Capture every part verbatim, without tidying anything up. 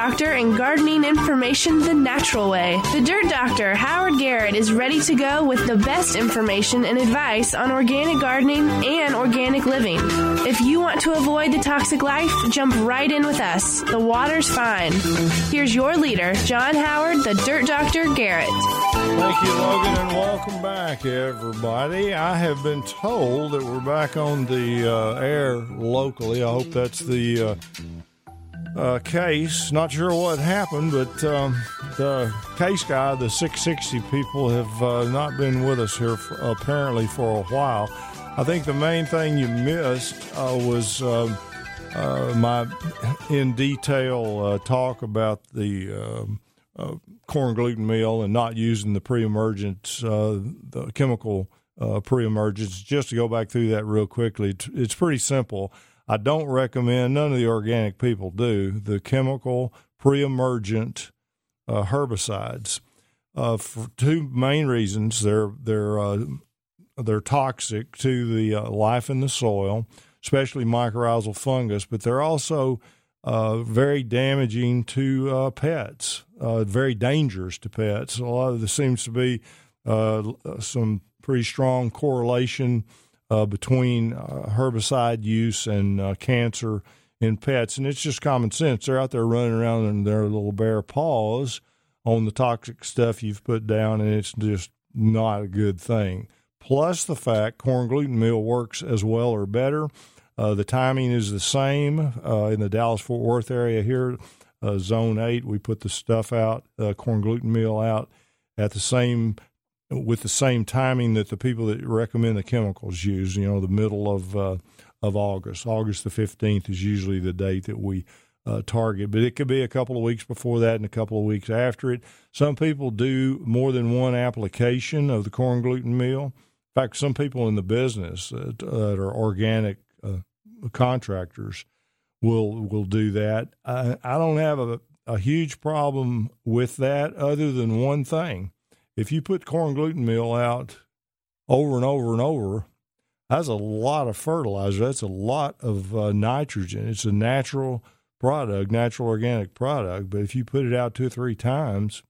Doctor and gardening information the natural way. The Dirt Doctor, Howard Garrett, is ready to go with the best information and advice on organic gardening and organic living. If you want to avoid the toxic life, jump right in with us. The water's fine. Here's your leader, John Howard, the Dirt Doctor Garrett. Thank you, Logan, and welcome back, everybody. I have been told that we're back on the uh, air locally. I hope that's the uh, uh, case. Not sure what happened, but um, the case guy, the six sixty people, have uh, not been with us here for, apparently for a while. I think the main thing you missed uh, was uh, uh, my in detail uh, talk about the um, uh, corn gluten meal and not using the pre-emergence, uh, the chemical uh, pre-emergence. Just to go back through that real quickly, it's pretty simple. I don't recommend, none of the organic people do, the chemical pre-emergent uh, herbicides uh, for two main reasons. They're they're uh, they're toxic to the uh, life in the soil, especially mycorrhizal fungus, but they're also uh, very damaging to uh, pets, uh, very dangerous to pets. A lot of there seems to be uh, some pretty strong correlation uh, between uh, herbicide use and uh, cancer in pets, and it's just common sense. They're out there running around in their little bare paws on the toxic stuff you've put down, and it's just not a good thing. Plus the fact corn gluten meal works as well or better. Uh, the timing is the same uh, in the Dallas-Fort Worth area here, uh, Zone eight. We put the stuff out, uh, corn gluten meal out at the same with the same timing that the people that recommend the chemicals use. You know, the middle of uh, of August. August the fifteenth is usually the date that we uh, target, but it could be a couple of weeks before that and a couple of weeks after it. Some people do more than one application of the corn gluten meal. In fact, some people in the business that, uh, that are organic uh, contractors will will do that. I, I don't have a, a huge problem with that other than one thing. If you put corn gluten meal out over and over and over, that's a lot of fertilizer. That's a lot of uh, nitrogen. It's a natural product, natural organic product. But if you put it out two or three times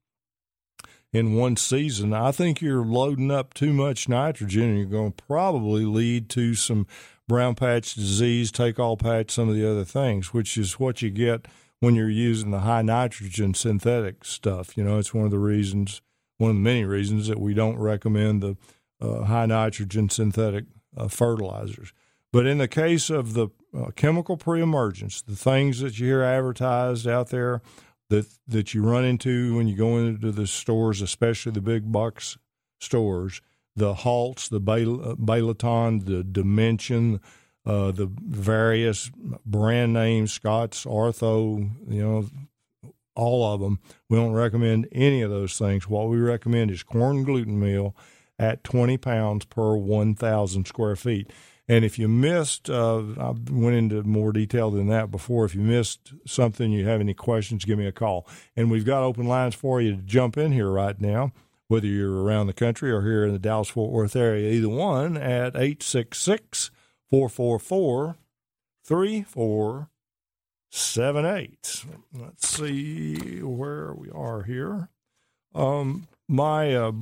in one season, I think you're loading up too much nitrogen, and you're going to probably lead to some brown patch disease, take all patch, some of the other things, which is what you get when you're using the high nitrogen synthetic stuff. You know, it's one of the reasons, one of the many reasons that we don't recommend the uh, high nitrogen synthetic uh, fertilizers. But in the case of the uh, chemical pre-emergence, the things that you hear advertised out there that that you run into when you go into the stores, especially the big box stores, the Halts, the Balaton, the Dimension, uh, the various brand names, Scott's, Ortho, you know, all of them. We don't recommend any of those things. What we recommend is corn gluten meal at twenty pounds per one thousand square feet. And if you missed, uh, I went into more detail than that before. If you missed something, you have any questions, give me a call. And we've got open lines for you to jump in here right now, whether you're around the country or here in the Dallas-Fort Worth area, either one at eight six six, four four four, three four seven eight. Let's see where we are here. Um, my uh,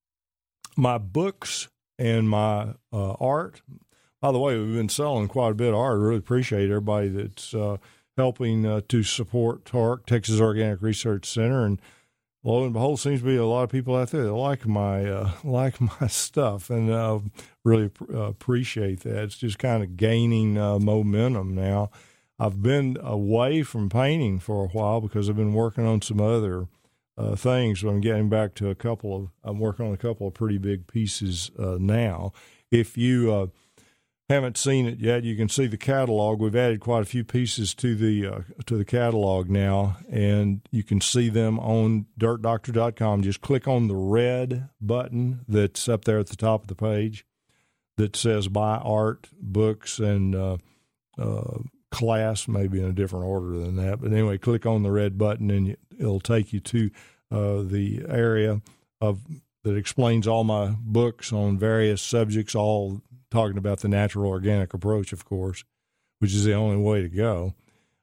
my books and my uh, art. By the way, we've been selling quite a bit of art. I really appreciate everybody that's uh, helping uh, to support T O R C, Texas Organic Research Center, and lo and behold, seems to be a lot of people out there that like my uh, like my stuff, and uh, really uh, appreciate that. It's just kind of gaining uh, momentum now. I've been away from painting for a while because I've been working on some other uh, things. But I'm getting back to a couple of. I'm working on a couple of pretty big pieces uh, now. If you uh, haven't seen it yet, you can see the catalog. We've added quite a few pieces to the uh, to the catalog now, and you can see them on dirt doctor dot com. Just click on the red button that's up there at the top of the page that says Buy Art, Books, and uh, uh, Class, maybe in a different order than that. But anyway, click on the red button, and it'll take you to uh, the area of that explains all my books on various subjects, all talking about the natural organic approach, of course, which is the only way to go.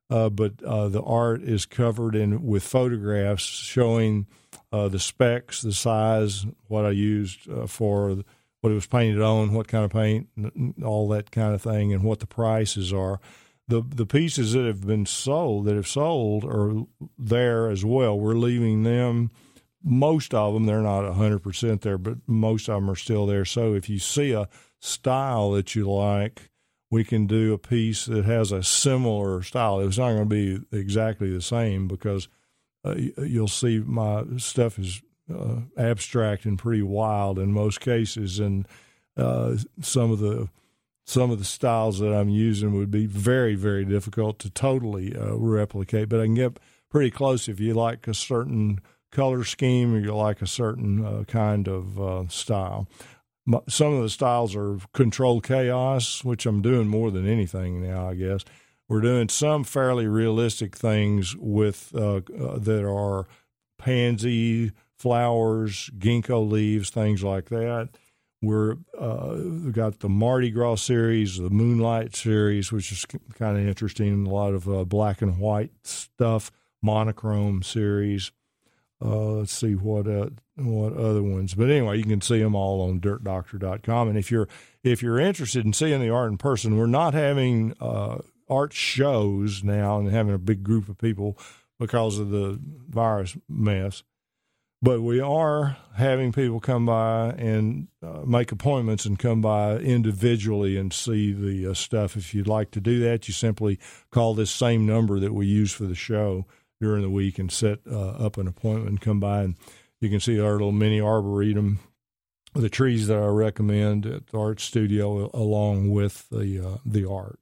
uh, but uh, the art is covered in with photographs showing uh, the specs, the size, what I used uh, for what it was painted on, what kind of paint, all that kind of thing, and what the prices are. The the pieces that have been sold, that have sold, are there as well. We're leaving them, most of them, they're not one hundred percent there, but most of them are still there. So if you see a style that you like, we can do a piece that has a similar style. It's not going to be exactly the same because uh, you'll see my stuff is uh, abstract and pretty wild in most cases, and uh, some of the Some of the styles that I'm using would be very, very difficult to totally uh, replicate, but I can get pretty close if you like a certain color scheme or you like a certain uh, kind of uh, style. Some of the styles are controlled chaos, which I'm doing more than anything now, I guess. We're doing some fairly realistic things with uh, uh, that are pansy flowers, ginkgo leaves, things like that. We're uh, we've got the Mardi Gras series, the Moonlight series, which is kind of interesting. A lot of uh, black and white stuff, monochrome series. Uh, let's see what uh, what other ones. But anyway, you can see them all on dirt doctor dot com. And if you're if you're interested in seeing the art in person, we're not having uh, art shows now and having a big group of people because of the virus mess. But we are having people come by and uh, make appointments and come by individually and see the uh, stuff. If you'd like to do that, you simply call this same number that we use for the show during the week and set uh, up an appointment and come by, and you can see our little mini arboretum, the trees that I recommend at the art studio along with the uh, the art.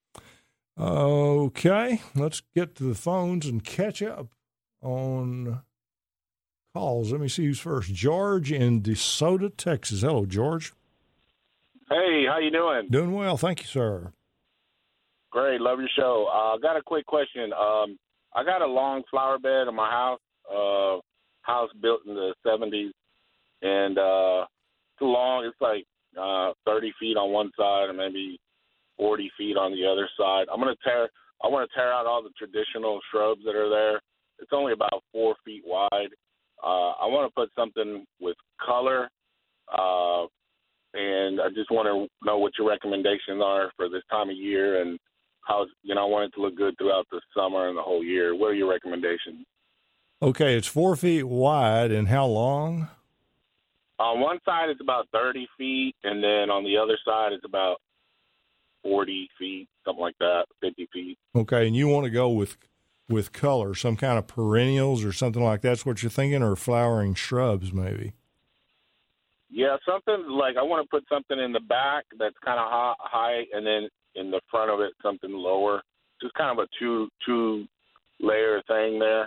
Okay, let's get to the phones and catch up on calls. Let me see who's first. George in DeSoto, Texas. Hello, George. Hey, how you doing? Doing well, thank you, sir. Great, love your show. I uh, got a quick question. Um, I got a long flower bed in my house, uh, house built in the seventies, and uh, it's long. It's like uh, thirty feet on one side and maybe forty feet on the other side. I'm gonna tear. I want to tear out all the traditional shrubs that are there. It's only about four feet wide. Uh, I want to put something with color, uh, and I just want to know what your recommendations are for this time of year and how, you know, I want it to look good throughout the summer and the whole year. What are your recommendations? Okay, it's four feet wide, and how long? On one side, it's about thirty feet, and then on the other side, it's about forty feet, something like that, fifty feet. Okay, and you want to go with with color, some kind of perennials or something like that's what you're thinking, or flowering shrubs maybe? Yeah, something like I want to put something in the back that's kind of high, high, and then in the front of it something lower. Just kind of a two two layer thing there.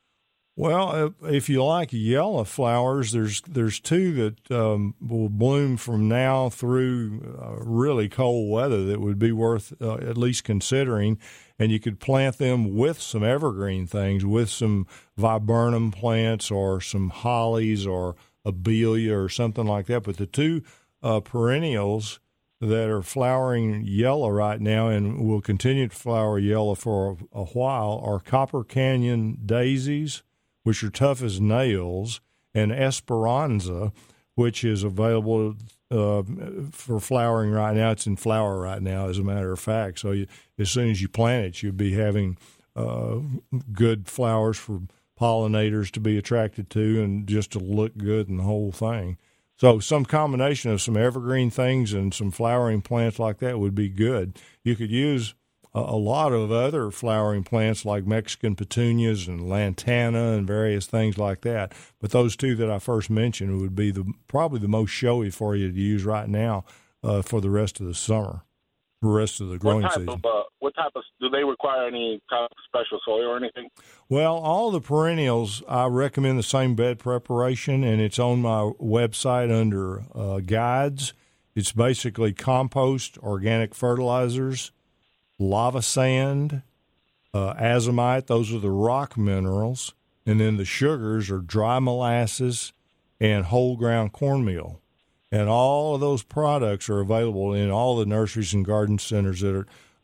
Well, if you like yellow flowers, there's there's two that um, will bloom from now through uh, really cold weather that would be worth uh, at least considering. And you could plant them with some evergreen things, with some viburnum plants or some hollies or abelia or something like that. But the two uh, perennials that are flowering yellow right now and will continue to flower yellow for a, a while are Copper Canyon daisies, which are tough as nails, and Esperanza, which is available uh, for flowering right now. It's in flower right now, as a matter of fact. So you, as soon as you plant it, you'll be having uh, good flowers for pollinators to be attracted to and just to look good in the whole thing. So some combination of some evergreen things and some flowering plants like that would be good. You could use a lot of other flowering plants like Mexican petunias and lantana and various things like that. But those two that I first mentioned would be the probably the most showy for you to use right now uh, for the rest of the summer, the rest of the growing what type season. Of, uh, what type of, do they require any type of special soil or anything? Well, all the perennials, I recommend the same bed preparation, and it's on my website under uh, guides. It's basically compost, organic fertilizers, lava sand, uh, azomite, those are the rock minerals, and then the sugars are dry molasses and whole ground cornmeal. And all of those products are available in all the nurseries and garden centers that are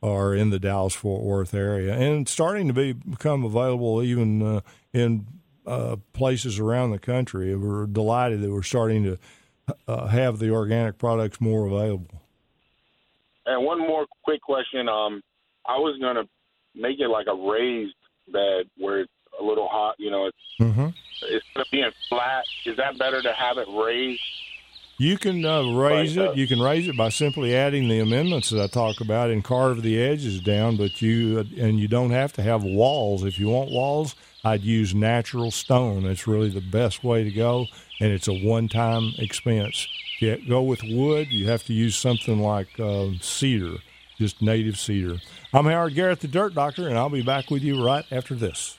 are in the Dallas-Fort Worth area, and starting to be become available even uh, in uh, places around the country. We're delighted that we're starting to uh, have the organic products more available. And one more quick question. Um, I was going to make it like a raised bed where it's a little hot, you know, it's, mm-hmm. it's going to be in flat. Is that better to have it raised? You can uh, raise like, it. Uh, You can raise it by simply adding the amendments that I talk about and carve the edges down. But you uh, and you don't have to have walls. If you want walls, I'd use natural stone. It's really the best way to go, and it's a one-time expense. If you go with wood, you have to use something like uh, cedar, just native cedar. I'm Howard Garrett, the Dirt Doctor, and I'll be back with you right after this.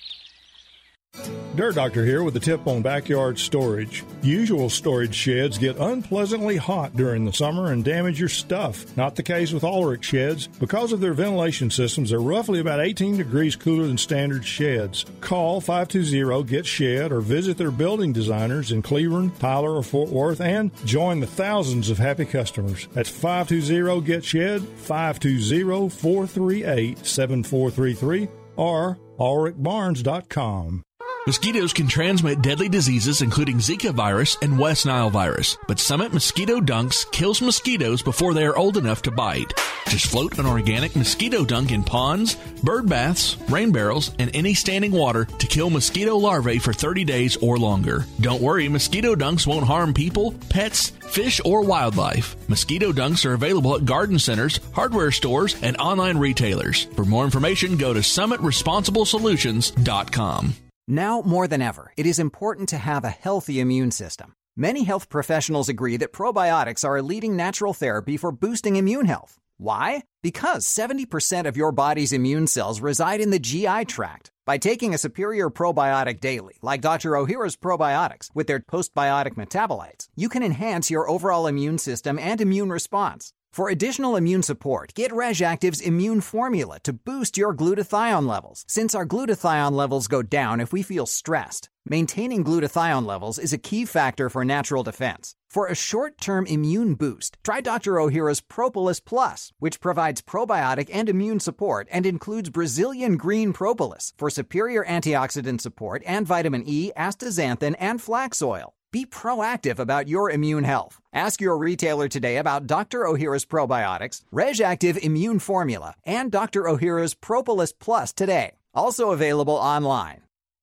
Dirt Doctor here with a tip on backyard storage. Usual storage sheds get unpleasantly hot during the summer and damage your stuff. Not the case with Ulrich sheds. Because of their ventilation systems, they're roughly about eighteen degrees cooler than standard sheds. Call five two zero, get shed or visit their building designers in Cleveland, Tyler, or Fort Worth and join the thousands of happy customers. That's five two zero, get shed, five two zero, four three eight, seven four three three or ulrich barnes dot com. Mosquitoes can transmit deadly diseases including Zika virus and West Nile virus, but Summit Mosquito Dunks kills mosquitoes before they are old enough to bite. Just float an organic mosquito dunk in ponds, bird baths, rain barrels, and any standing water to kill mosquito larvae for thirty days or longer. Don't worry, mosquito dunks won't harm people, pets, fish, or wildlife. Mosquito dunks are available at garden centers, hardware stores, and online retailers. For more information, go to summit responsible solutions dot com. Now more than ever, it is important to have a healthy immune system. Many health professionals agree that probiotics are a leading natural therapy for boosting immune health. Why? Because seventy percent of your body's immune cells reside in the G I tract. By taking a superior probiotic daily, like Doctor Ohhira's probiotics, with their postbiotic metabolites, you can enhance your overall immune system and immune response. For additional immune support, get RegActive's Immune Formula to boost your glutathione levels, since our glutathione levels go down if we feel stressed. Maintaining glutathione levels is a key factor for natural defense. For a short-term immune boost, try Doctor Ohhira's Propolis Plus, which provides probiotic and immune support and includes Brazilian green propolis for superior antioxidant support and vitamin E, astaxanthin, and flax oil. Be proactive about your immune health. Ask your retailer today about Doctor Ohhira's probiotics, RegActive Immune Formula, and Doctor Ohhira's Propolis Plus today. Also available online.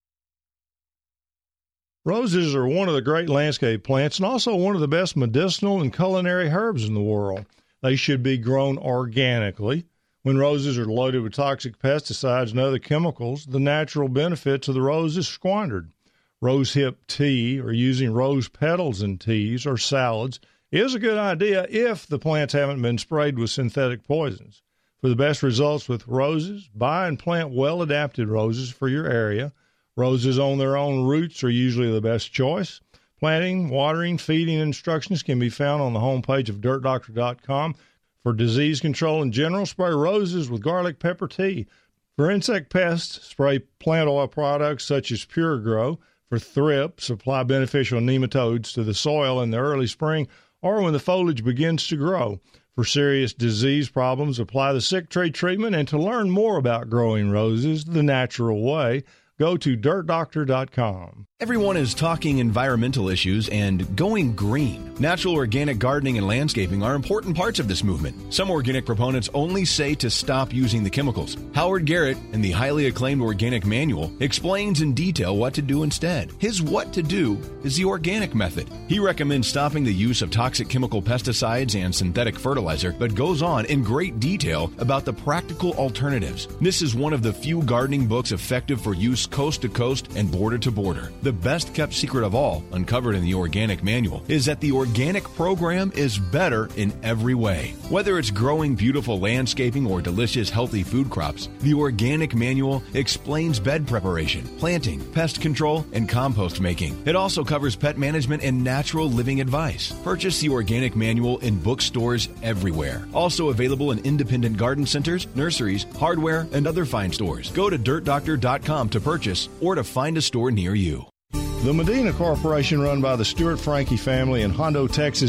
Roses are one of the great landscape plants and also one of the best medicinal and culinary herbs in the world. They should be grown organically. When roses are loaded with toxic pesticides and other chemicals, the natural benefits of the rose is squandered. Rose hip tea or using rose petals in teas or salads is a good idea if the plants haven't been sprayed with synthetic poisons. For the best results with roses, buy and plant well-adapted roses for your area. Roses on their own roots are usually the best choice. Planting, watering, feeding instructions can be found on the homepage of dirt doctor dot com. For disease control in general, spray roses with garlic pepper tea. For insect pests, spray plant oil products such as Pure Grow. For thrips, apply beneficial nematodes to the soil in the early spring or when the foliage begins to grow. For serious disease problems, apply the sick tree treatment. And to learn more about growing roses the natural way, go to dirt doctor dot com. Everyone is talking environmental issues and going green. Natural organic gardening and landscaping are important parts of this movement. Some organic proponents only say to stop using the chemicals. Howard Garrett, in the highly acclaimed Organic Manual, explains in detail what to do instead. His what to do is the organic method. He recommends stopping the use of toxic chemical pesticides and synthetic fertilizer, but goes on in great detail about the practical alternatives. This is one of the few gardening books effective for use coast to coast and border to border. The best kept secret of all, uncovered in the Organic Manual, is that the organic program is better in every way. Whether it's growing beautiful landscaping or delicious healthy food crops, the Organic Manual explains bed preparation, planting, pest control, and compost making. It also covers pet management and natural living advice. Purchase the Organic Manual in bookstores everywhere. Also available in independent garden centers, nurseries, hardware, and other fine stores. Go to dirt doctor dot com to purchase or to find a store near you. The Medina Corporation, run by the Stewart Frankie family in Hondo, Texas,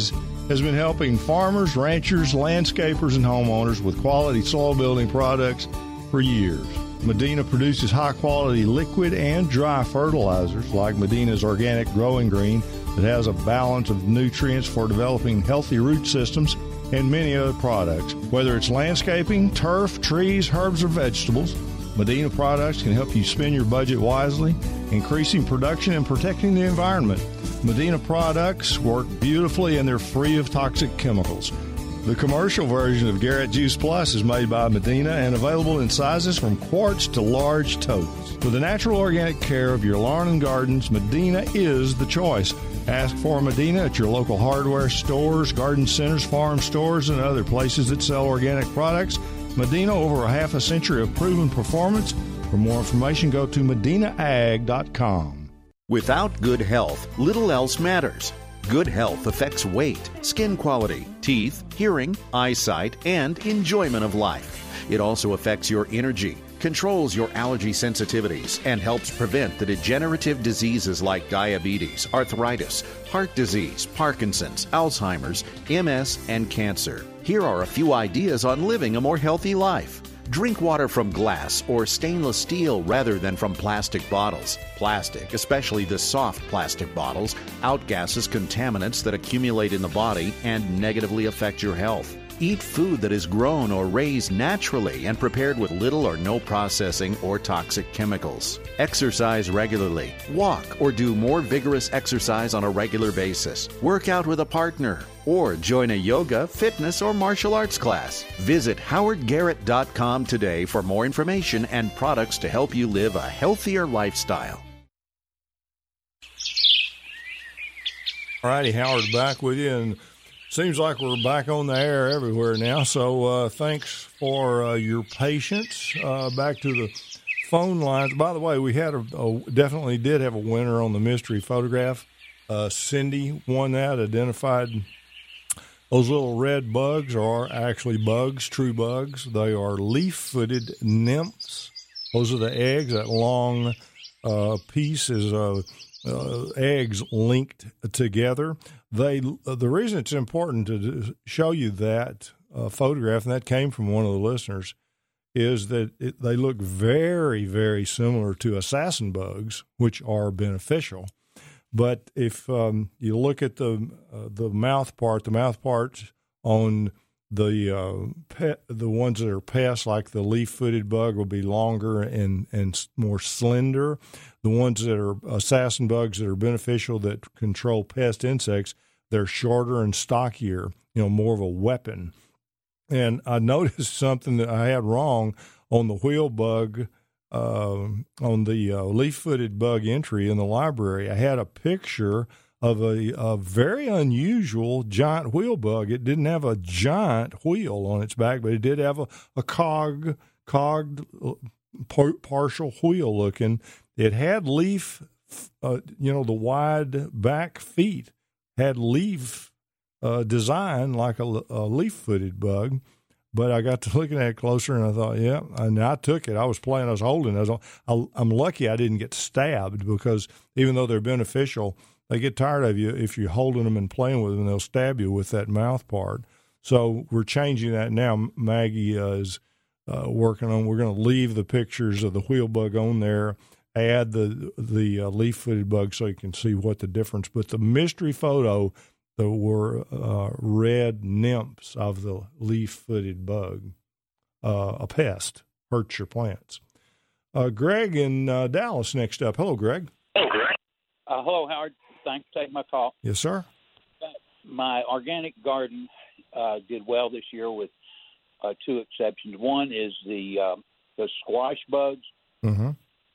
has been helping farmers, ranchers, landscapers, and homeowners with quality soil building products for years. Medina produces high-quality liquid and dry fertilizers like Medina's Organic Growing Green that has a balance of nutrients for developing healthy root systems and many other products. Whether it's landscaping, turf, trees, herbs, or vegetables, Medina products can help you spend your budget wisely, increasing production and protecting the environment. Medina products work beautifully and they're free of toxic chemicals. The commercial version of Garrett Juice Plus is made by Medina and available in sizes from quarts to large totes. For the natural organic care of your lawn and gardens, Medina is the choice. Ask for Medina at your local hardware stores, garden centers, farm stores, and other places that sell organic products. Medina, over a half a century of proven performance. For more information, go to medina ag dot com. Without good health, little else matters. Good health affects weight, skin quality, teeth, hearing, eyesight, and enjoyment of life. It also affects your energy, controls your allergy sensitivities, and helps prevent the degenerative diseases like diabetes, arthritis, heart disease, Parkinson's, Alzheimer's, M S, and cancer. Here are a few ideas on living a more healthy life. Drink water from glass or stainless steel rather than from plastic bottles. Plastic, especially the soft plastic bottles, outgasses contaminants that accumulate in the body and negatively affect your health. Eat food that is grown or raised naturally and prepared with little or no processing or toxic chemicals. Exercise regularly. Walk or do more vigorous exercise on a regular basis. Work out with a partner or join a yoga, fitness, or martial arts class. Visit howard garrett dot com today for more information and products to help you live a healthier lifestyle. All righty, Howard, back with you, and seems like we're back on the air everywhere now, so uh, thanks for uh, your patience. Uh, back to the phone lines. By the way, we had a, a definitely did have a winner on the mystery photograph. Uh, Cindy won that, identified those little red bugs are actually bugs, true bugs. They are leaf-footed nymphs. Those are the eggs. That long uh, piece is uh, uh, eggs linked together. They uh, the reason it's important to show you that uh, photograph, and that came from one of the listeners, is that it, they look very, very similar to assassin bugs, which are beneficial. But if um, you look at the uh, the mouth part, the mouth parts on the uh, pet, the ones that are pests, like the leaf-footed bug, will be longer and, and more slender. The ones that are assassin bugs that are beneficial, that control pest insects, they're shorter and stockier, you know, more of a weapon. And I noticed something that I had wrong on the wheel bug. Uh, on the uh, leaf-footed bug entry in the library, I had a picture of a, a very unusual giant wheel bug. It didn't have a giant wheel on its back, but it did have a, a cog, cogged, par- partial wheel looking. It had leaf, uh, you know, the wide back feet had leaf uh, design like a, a leaf-footed bug. But I got to looking at it closer, and I thought, yeah, and I took it. I was playing, I was holding it. I was, I'm lucky I didn't get stabbed, because even though they're beneficial, they get tired of you if you're holding them and playing with them. They'll stab you with that mouth part. So we're changing that now. Maggie uh, is uh, working on. We're going to leave the pictures of the wheel bug on there, add the the uh, leaf-footed bug so you can see what the difference. But the mystery photo, there were uh, red nymphs of the leaf-footed bug, uh, a pest, hurts your plants. Uh, Greg in uh, Dallas next up. Hello, Greg. Hello, Greg. Uh, hello, Howard. Thanks for taking my call. Yes, sir. My organic garden uh, did well this year with uh, two exceptions. One is the uh, the squash bugs. Mm-hmm.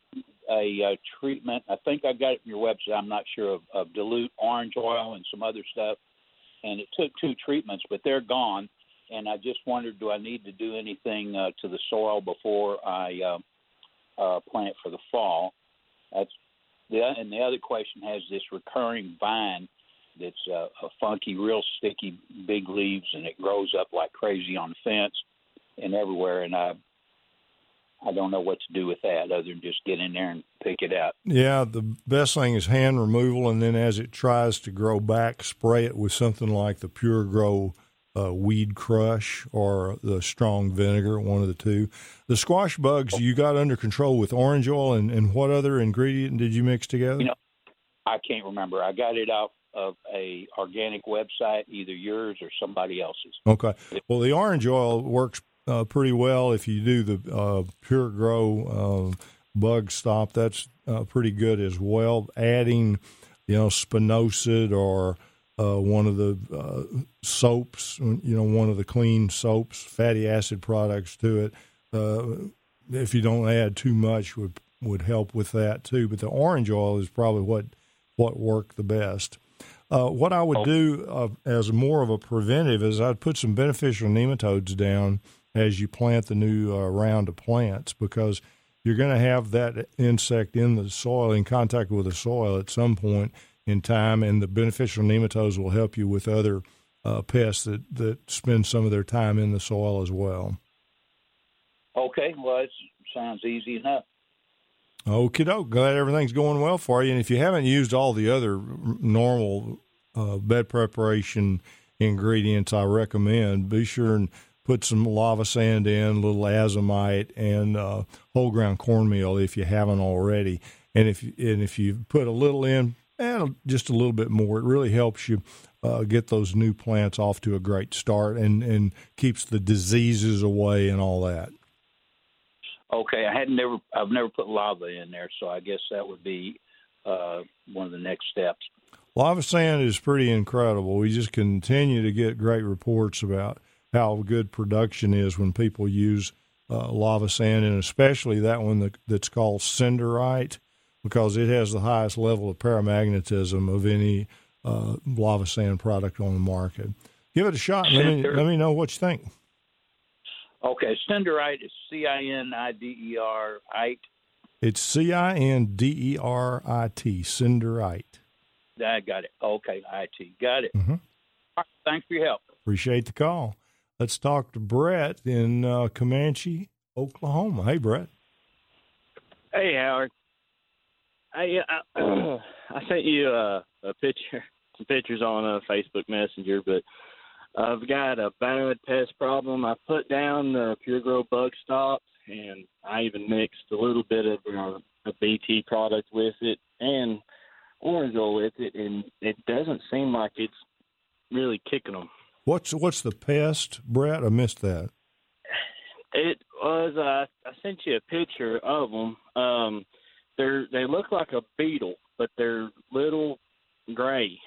A uh, treatment, I think I got it from your website, I'm not sure, of, of dilute orange oil and some other stuff. And it took two treatments, but they're gone. And I just wondered, do I need to do anything uh, to the soil before I uh, uh, plant for the fall? That's the, and the other question has this recurring vine that's uh, a funky, real sticky, big leaves, and it grows up like crazy on the fence and everywhere. And I I don't know what to do with that other than just get in there and pick it out. Yeah, the best thing is hand removal, and then as it tries to grow back, spray it with something like the Pure Grow uh, Weed Crush or the strong vinegar, one of the two. The squash bugs you got under control with orange oil, and, and what other ingredient did you mix together? You know, I can't remember. I got it off of a organic website, either yours or somebody else's. Okay. Well, the orange oil works uh, pretty well if you do the uh, Pure Grow uh, Bug Stop. That's uh, pretty good as well. Adding, you know, spinosad or uh, one of the uh, soaps, you know, one of the clean soaps, fatty acid products to it. Uh, if you don't add too much, would would help with that too. But the orange oil is probably what what worked the best. Uh, what I would do uh, as more of a preventive is I'd put some beneficial nematodes down as you plant the new uh, round of plants, because you're going to have that insect in the soil, in contact with the soil at some point in time, and the beneficial nematodes will help you with other uh, pests that, that spend some of their time in the soil as well. Okay, well, it sounds easy enough. Okie doke. Glad everything's going well for you. And if you haven't used all the other normal uh, bed preparation ingredients I recommend, be sure and put some lava sand in, a little azomite, and uh, whole ground cornmeal if you haven't already. And if and if you put a little in, and just a little bit more, it really helps you uh, get those new plants off to a great start and, and keeps the diseases away and all that. Okay, I had never, I've never put lava in there, so I guess that would be uh, one of the next steps. Lava sand is pretty incredible. We just continue to get great reports about how good production is when people use uh, lava sand, and especially that one that, that's called Cinderite, because it has the highest level of paramagnetism of any uh, lava sand product on the market. Give it a shot and let me, let me know what you think. Okay, Cinderite is C I N I D E R I T. It's C I N D E R I T, Cinderite. I got it. Okay, I T. Got it. Mm-hmm. All right, thanks for your help. Appreciate the call. Let's talk to Brett in uh, Comanche, Oklahoma. Hey, Brett. Hey, Howard. I I, I sent you uh, a picture, some pictures on uh, Facebook Messenger, but I've got a bad pest problem. I put down the Pure Grow Bug Stop, and I even mixed a little bit of uh, a B T product with it and orange oil with it, and it doesn't seem like it's really kicking them. What's what's the pest, Brett? I missed that. It was uh, I sent you a picture of them. Um, they're they look like a beetle, but they're little gray.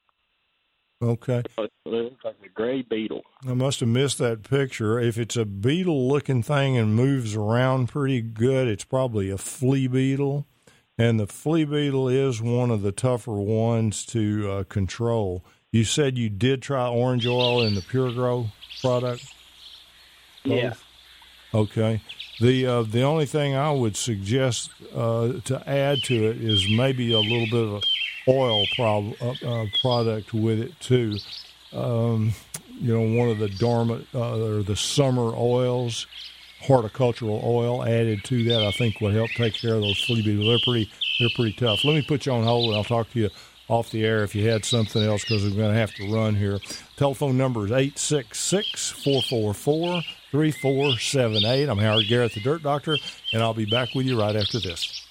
Okay. It looks like a gray beetle. I must have missed that picture. If it's a beetle-looking thing and moves around pretty good, it's probably a flea beetle. And the flea beetle is one of the tougher ones to uh, control. You said you did try orange oil in the Pure Grow product? Both? Yeah. Okay. The uh, the only thing I would suggest uh, to add to it is maybe a little bit of a oil prob- uh, uh, product with it too. Um, you know, one of the dormant uh, or the summer oils, horticultural oil added to that, I think would help take care of those flea beetles. They're pretty, they're pretty tough. Let me put you on hold, and I'll talk to you off the air if you had something else, because we're going to have to run here. Telephone number is eight six six, four four four, three four seven eight. I'm Howard Garrett, the Dirt Doctor, and I'll be back with you right after this.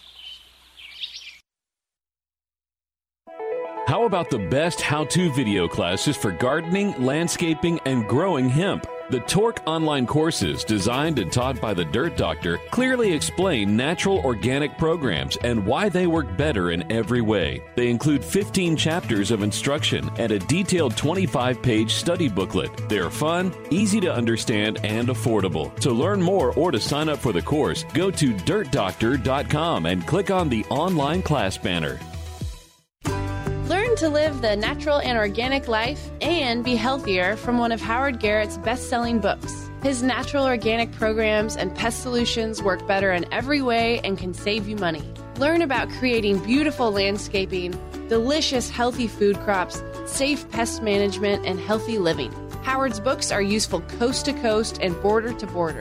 How about the best how-to video classes for gardening, landscaping, and growing hemp? The Torque online courses, designed and taught by the Dirt Doctor, clearly explain natural organic programs and why they work better in every way. They include fifteen chapters of instruction and a detailed twenty-five page study booklet. They are fun, easy to understand, and affordable. To learn more or to sign up for the course, go to dirt doctor dot com and click on the online class banner. Learn to live the natural and organic life and be healthier from one of Howard Garrett's best-selling books. His natural organic programs and pest solutions work better in every way and can save you money. Learn about creating beautiful landscaping, delicious healthy food crops, safe pest management, and healthy living. Howard's books are useful coast to coast and border to border.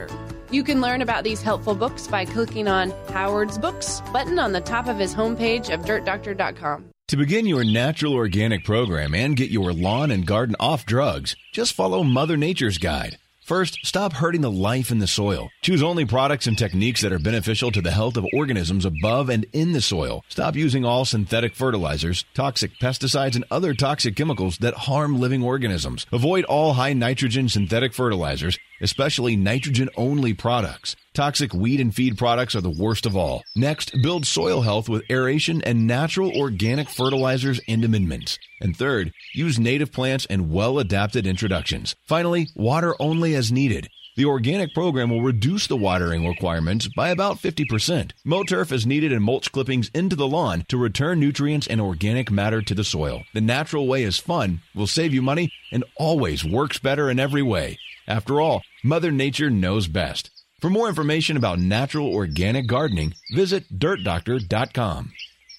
You can learn about these helpful books by clicking on Howard's Books button on the top of his homepage of dirt doctor dot com. To begin your natural organic program and get your lawn and garden off drugs, just follow Mother Nature's guide. First, stop hurting the life in the soil. Choose only products and techniques that are beneficial to the health of organisms above and in the soil. Stop using all synthetic fertilizers, toxic pesticides, and other toxic chemicals that harm living organisms. Avoid all high nitrogen synthetic fertilizers, especially nitrogen-only products. Toxic weed and feed products are the worst of all. Next, build soil health with aeration and natural organic fertilizers and amendments. And third, use native plants and well-adapted introductions. Finally, water only as needed. The organic program will reduce the watering requirements by about fifty percent. Mow turf is needed and mulch clippings into the lawn to return nutrients and organic matter to the soil. The natural way is fun, will save you money, and always works better in every way. After all, Mother Nature knows best. For more information about natural organic gardening, visit dirt doctor dot com.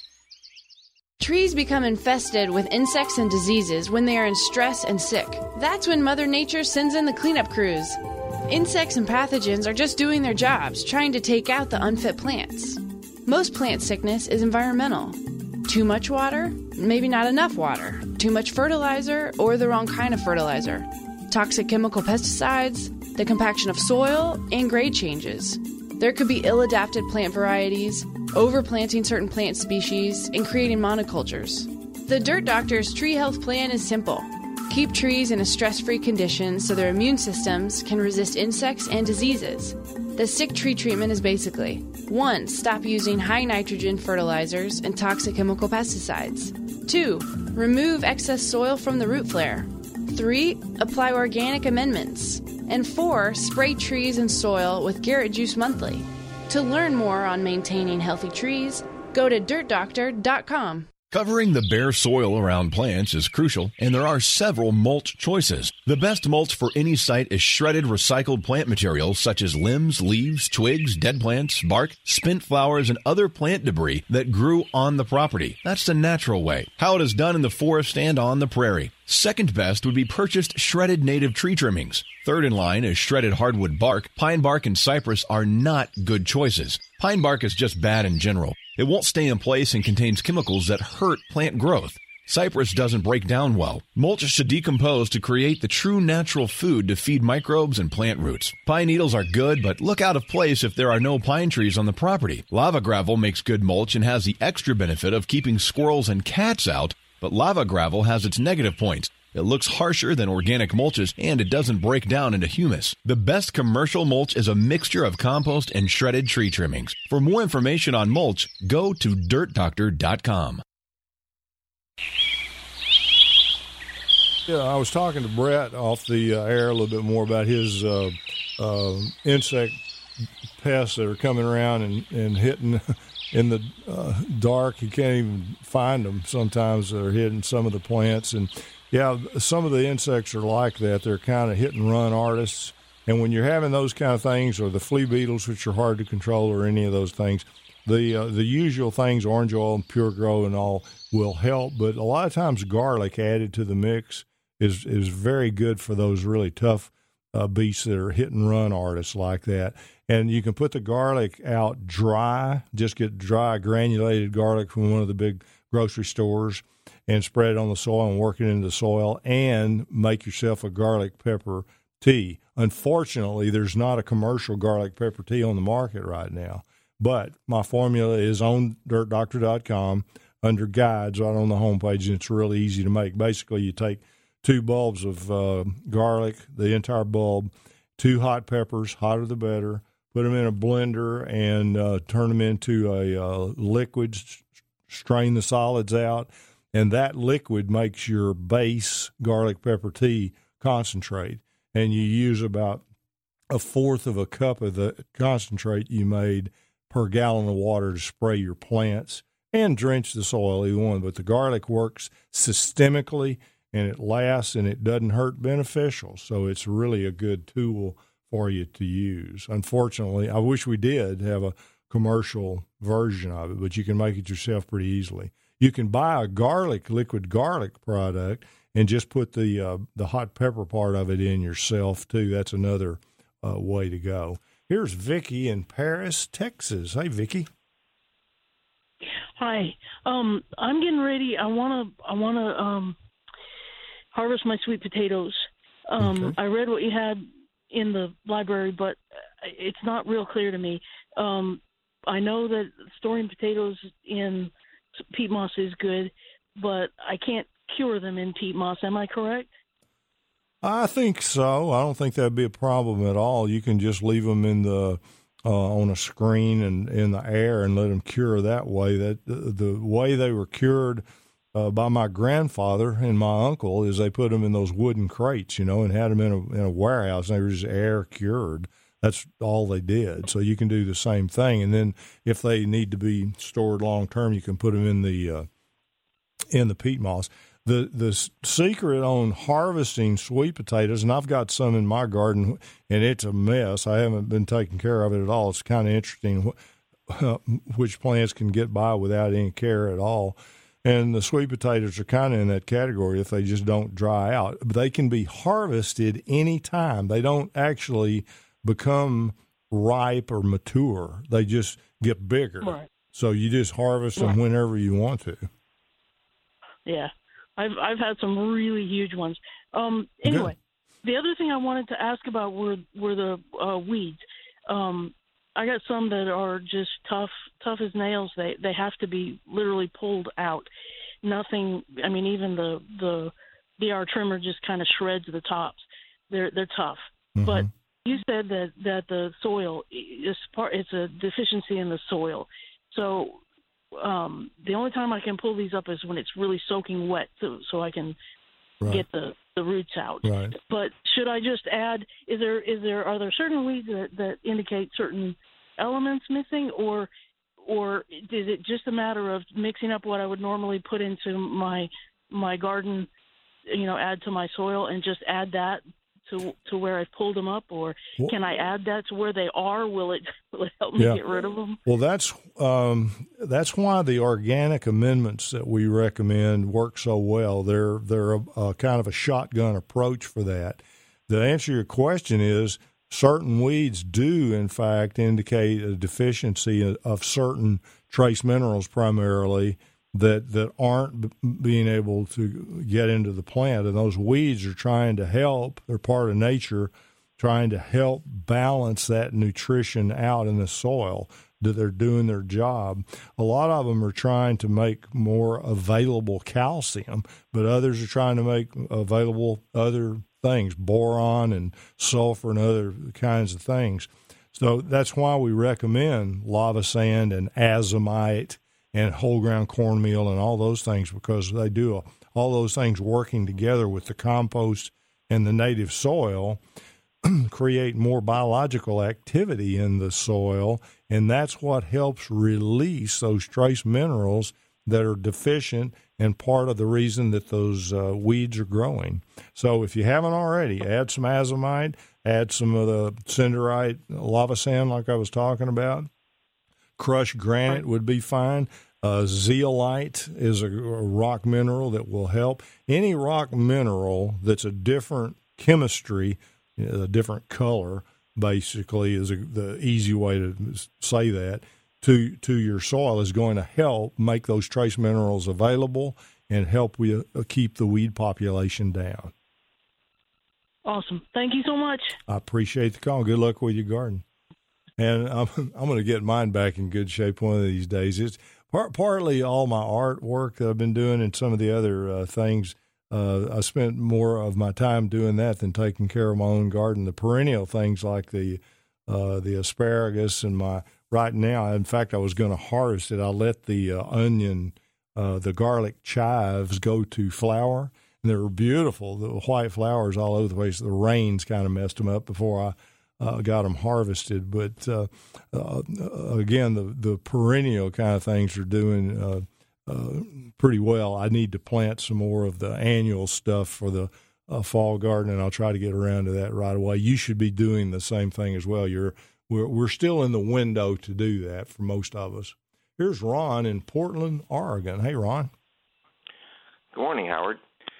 Trees become infested with insects and diseases when they are in stress and sick. That's when Mother Nature sends in the cleanup crews. Insects and pathogens are just doing their jobs, trying to take out the unfit plants. Most plant sickness is environmental. Too much water, maybe not enough water. Too much fertilizer, or the wrong kind of fertilizer. Toxic chemical pesticides, the compaction of soil, and grade changes. There could be ill-adapted plant varieties, overplanting certain plant species, and creating monocultures. The Dirt Doctor's tree health plan is simple. Keep trees in a stress-free condition so their immune systems can resist insects and diseases. The sick tree treatment is basically one. Stop using high nitrogen fertilizers and toxic chemical pesticides. two. Remove excess soil from the root flare. three. Apply organic amendments. And four. Spray trees and soil with Garrett Juice Monthly. To learn more on maintaining healthy trees, go to dirt doctor dot com. Covering the bare soil around plants is crucial, and there are several mulch choices. The best mulch for any site is shredded recycled plant materials such as limbs, leaves, twigs, dead plants, bark, spent flowers, and other plant debris that grew on the property. That's the natural way, how it is done in the forest and on the prairie. Second best would be purchased shredded native tree trimmings. Third in line is shredded hardwood bark. Pine bark and cypress are not good choices. Pine bark is just bad in general. It won't stay in place and contains chemicals that hurt plant growth. Cypress doesn't break down well. Mulch should decompose to create the true natural food to feed microbes and plant roots. Pine needles are good, but look out of place if there are no pine trees on the property. Lava gravel makes good mulch and has the extra benefit of keeping squirrels and cats out, but lava gravel has its negative points. It looks harsher than organic mulches, and it doesn't break down into humus. The best commercial mulch is a mixture of compost and shredded tree trimmings. For more information on mulch, go to dirt doctor dot com. Yeah, I was talking to Brett off the uh, air a little bit more about his uh, uh, insect pests that are coming around and, and hitting in the uh, dark. You can't even find them sometimes. They're hitting some of the plants. And, yeah, some of the insects are like that. They're kind of hit-and-run artists. And when you're having those kind of things, or the flea beetles, which are hard to control, or any of those things, the uh, the usual things, orange oil and Pure Grow and all, will help. But a lot of times garlic added to the mix is is very good for those really tough uh, beasts that are hit-and-run artists like that. And you can put the garlic out dry, just get dry granulated garlic from one of the big grocery stores and spread it on the soil and work it into the soil and make yourself a garlic pepper tea. Unfortunately, there's not a commercial garlic pepper tea on the market right now. But my formula is on dirt doctor dot com under guides right on the homepage, and it's really easy to make. Basically, you take two bulbs of uh, garlic, the entire bulb, two hot peppers, hotter the better, put them in a blender and uh, turn them into a uh, liquid, strain the solids out, and that liquid makes your base garlic pepper tea concentrate. And you use about a fourth of a cup of the concentrate you made per gallon of water to spray your plants and drench the soil, either one. But the garlic works systemically, and it lasts, and it doesn't hurt beneficial. So it's really a good tool for you to use. Unfortunately, I wish we did have a commercial version of it, but you can make it yourself pretty easily. You can buy a garlic, liquid garlic product, and just put the uh, the hot pepper part of it in yourself, too. That's another uh, way to go. Here's Vicki in Paris, Texas. Hey, Vicki. Hi. Um, I'm getting ready. I want to I want to um, harvest my sweet potatoes. Um, okay. I read what you had in the library, but it's not real clear to me. Um, I know that storing potatoes in peat moss is good, but I can't cure them in peat moss. Am I correct? I think so. I don't think that'd be a problem at all. You can just leave them in the uh, on a screen and in the air and let them cure that way. That the, the way they were cured uh, by my grandfather and my uncle is they put them in those wooden crates, you know, and had them in a, in a warehouse, and they were just air cured. That's all they did. So you can do the same thing. And then if they need to be stored long term, you can put them in the uh, in the peat moss. The the secret on harvesting sweet potatoes, and I've got some in my garden, and it's a mess. I haven't been taking care of it at all. It's kind of interesting which plants can get by without any care at all. And the sweet potatoes are kind of in that category if they just don't dry out. But they can be harvested any time. They don't actually become ripe or mature. They just get bigger. Right. So you just harvest them right. whenever you want to. Yeah. I've I've had some really huge ones. Um, anyway, Good. The other thing I wanted to ask about were were the uh, weeds. Um, I got some that are just tough tough as nails. They they have to be literally pulled out. Nothing. I mean, even the the D R trimmer just kind of shreds the tops. They're they're tough. Mm-hmm. But you said that, that the soil is part. It's a deficiency in the soil. So. Um, the only time I can pull these up is when it's really soaking wet, so, so I can right. get the, the roots out. Right. But should I just add? Is there is there are there certain weeds that, that indicate certain elements missing, or or is it just a matter of mixing up what I would normally put into my my garden, you know, add to my soil and just add that to to where I've pulled them up, or well, can I add that to where they are? Will it will it help me yeah. get rid of them? Well, that's um, that's why the organic amendments that we recommend work so well. They're they're a, a kind of a shotgun approach for that. The answer to your question is certain weeds do in fact indicate a deficiency of certain trace minerals primarily. That, that aren't b- being able to get into the plant. And those weeds are trying to help. They're part of nature, trying to help balance that nutrition out in the soil, that they're doing their job. A lot of them are trying to make more available calcium, but others are trying to make available other things, boron and sulfur and other kinds of things. So that's why we recommend lava sand and azomite and whole ground cornmeal and all those things, because they do a, all those things working together with the compost and the native soil create more biological activity in the soil, and that's what helps release those trace minerals that are deficient and part of the reason that those uh, weeds are growing. So if you haven't already, add some azomite, add some of the cinderite lava sand like I was talking about. Crushed granite would be fine. Uh, zeolite is a, a rock mineral that will help. Any rock mineral that's a different chemistry, a different color, basically, is a, the easy way to say that, to, to your soil is going to help make those trace minerals available and help we uh, keep the weed population down. Awesome. Thank you so much. I appreciate the call. Good luck with your garden. And I'm I'm going to get mine back in good shape one of these days. It's part, partly all my artwork that I've been doing and some of the other uh, things. Uh, I spent more of my time doing that than taking care of my own garden. The perennial things like the uh, the asparagus and my right now. In fact, I was going to harvest it. I let the uh, onion, uh, the garlic chives go to flower, and they were beautiful. The white flowers all over the place. The rains kind of messed them up before I. Uh, got them harvested, but uh, uh, again, the, the perennial kind of things are doing uh, uh, pretty well. I need to plant some more of the annual stuff for the uh, fall garden, and I'll try to get around to that right away. You should be doing the same thing as well. You're we're we're still in the window to do that for most of us. Here's Ron in Portland, Oregon. Hey, Ron. Good morning, Howard.